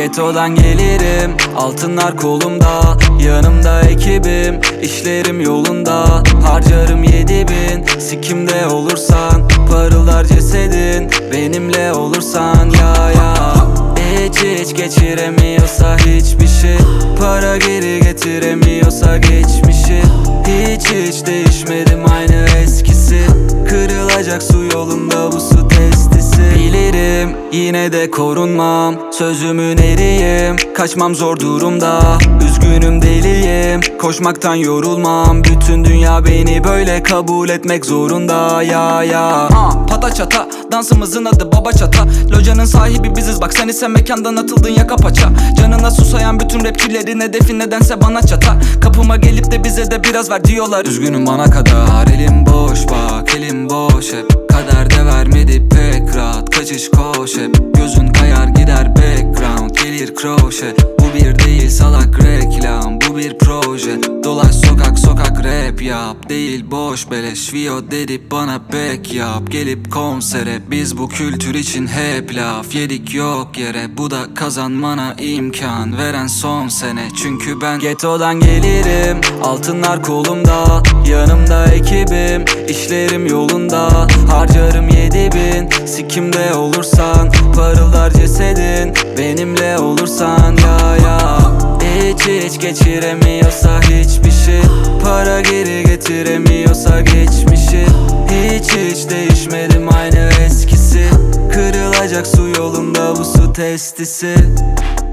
Geto'dan gelirim, altınlar kolumda, yanımda ekibim, işlerim yolunda. Harcarım 7000, sikimde olursan, parıldar cesedin, benimle olursan ya. Hiç geçiremiyorsa hiçbir şey, para geri getiremiyorsa geçmişi. Hiç değişmedim, aynı eskisi. Kırılacak su yolunda bu su testisi. Bilirim yine de korunmam, sözümün eriyim, kaçmam zor durumda. Üzgünüm deliyim, koşmaktan yorulmam. Bütün dünya beni böyle kabul etmek zorunda ya. Pata çata, dansımızın adı baba çata. Locanın sahibi biziz bak, sen ise mekandan atıldın yaka paça. Canına susayan bütün rapçilerin hedefi nedense bana çatar. Kapıma gelip de bize de biraz ver diyorlar. Üzgünüm bana kadar, elim boş bak, elim boş hep. Kader de vermedi pek rahat, kaçış koş hep. Gözün kayar gider background, gelir kroşe. Bu bir değil salak reklam, bu bir proje. Dolaş sokak rap yap, değil boş beleş. Vio dedip bana back yap, gelip konsere. Biz bu kültür için hep laf yedik yok yere. Bu da kazanmana imkan veren son sene. Çünkü ben Geto'dan gelirim, altınlar kolumda, yanımda ekibim, işlerim yolunda. Harcarım 7000, sikimde olursan, parıldar cesedin, benimle olursan ya. Hiç geçiremiyorsa hiçbir şey, para geri getiremiyorsa geçmişi. Hiç değişmedim, aynı eskisi. Kırılacak su yolunda bu su testisi.